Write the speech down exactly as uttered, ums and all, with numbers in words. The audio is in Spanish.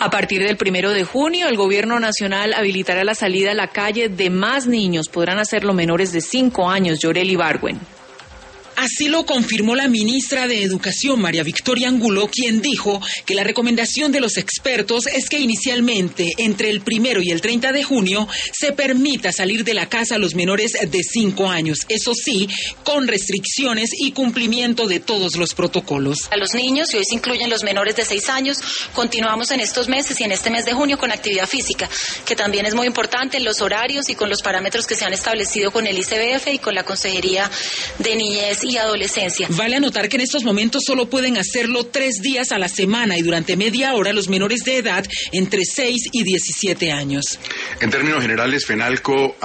A partir del primero de junio, el Gobierno Nacional habilitará la salida a la calle de más niños. Podrán hacerlo menores de cinco años. Yoreli Bargüen. Así lo confirmó la ministra de Educación, María Victoria Angulo, quien dijo que la recomendación de los expertos es que inicialmente, entre el primero y el treinta de junio, se permita salir de la casa a los menores de cinco años. Eso sí, con restricciones y cumplimiento de todos los protocolos. A los niños, y hoy se incluyen los menores de seis años, continuamos en estos meses y en este mes de junio con actividad física, que también es muy importante en los horarios y con los parámetros que se han establecido con el I C B F y con la Consejería de Niñez y Adolescencia. Vale anotar que en estos momentos solo pueden hacerlo tres días a la semana y durante media hora los menores de edad entre seis y diecisiete años. En términos generales, FENALCO